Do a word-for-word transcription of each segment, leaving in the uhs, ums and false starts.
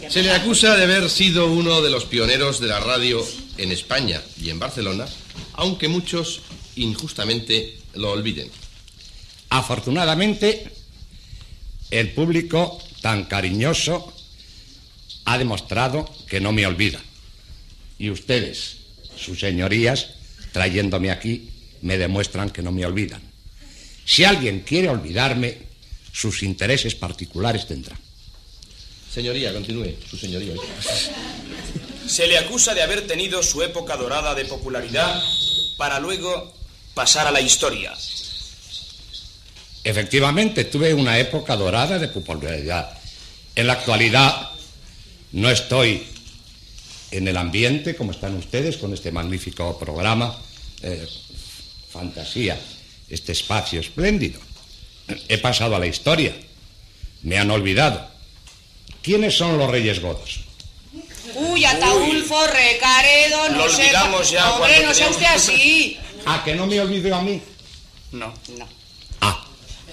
Se le acusa de haber sido uno de los pioneros de la radio en España y en Barcelona, aunque muchos injustamente lo olviden. Afortunadamente, el público tan cariñoso ha demostrado que no me olvida. Y ustedes, sus señorías, trayéndome aquí, me demuestran que no me olvidan. Si alguien quiere olvidarme, sus intereses particulares tendrá. Señoría, continúe, su señoría. Se le acusa de haber tenido su época dorada de popularidad para luego pasar a la historia. Efectivamente, tuve una época dorada de popularidad. En la actualidad no estoy en el ambiente como están ustedes con este magnífico programa, eh, Fantasía, este espacio espléndido. He pasado a la historia. Me han olvidado. ¿Quiénes son los Reyes Godos? Uy, Ataulfo, Recaredo, no Lo sé... olvidamos ya. Hombre, cuando no sea usted así. ¿A que no me olvido a mí? No. No. Ah.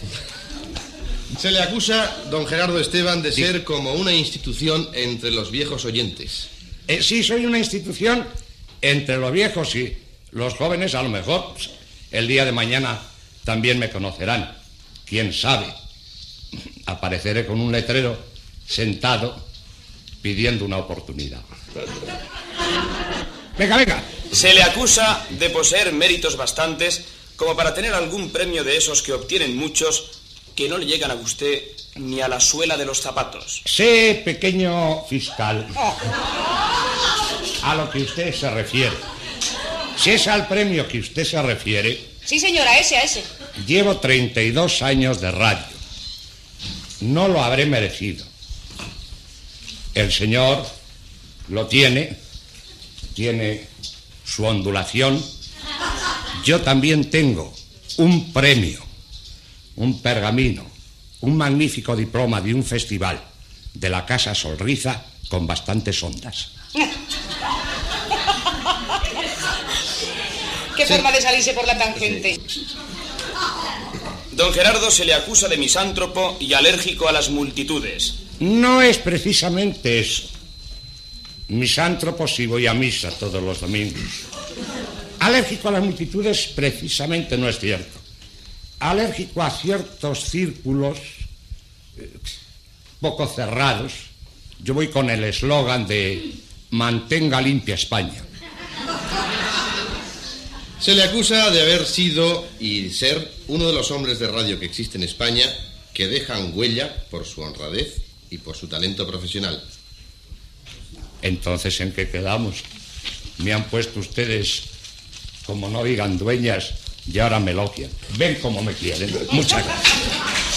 Se le acusa, don Gerardo Esteban, de Sí. ser como una institución entre los viejos oyentes. Eh, sí, soy una institución entre los viejos y los jóvenes, a lo mejor pues, el día de mañana también me conocerán. ¿Quién sabe? Apareceré con un letrero sentado pidiendo una oportunidad. Venga, venga. Se le acusa de poseer méritos bastantes como para tener algún premio de esos que obtienen muchos que no le llegan a usted ni a la suela de los zapatos. Sé, pequeño fiscal, a lo que usted se refiere. Si es al premio que usted se refiere, Sí, señora, ese, a ese. llevo treinta y dos años de radio. No lo habré merecido. El señor lo tiene, tiene su ondulación. Yo también tengo un premio, un pergamino, un magnífico diploma de un festival de la Casa Solriza con bastantes ondas. Qué forma de salirse por la tangente. Don Gerardo se le acusa de misántropo y alérgico a las multitudes. No es precisamente eso. Misántropo si voy a misa todos los domingos. Alérgico a las multitudes precisamente no es cierto. Alérgico a ciertos círculos eh, poco cerrados. Yo voy con el eslogan de mantenga limpia España. Se le acusa de haber sido y ser uno de los hombres de radio que existe en España que dejan huella por su honradez y por su talento profesional. Entonces, ¿en qué quedamos? Me han puesto ustedes, como no digan dueñas, y ahora me elogian. Ven como me quieren. Muchas gracias.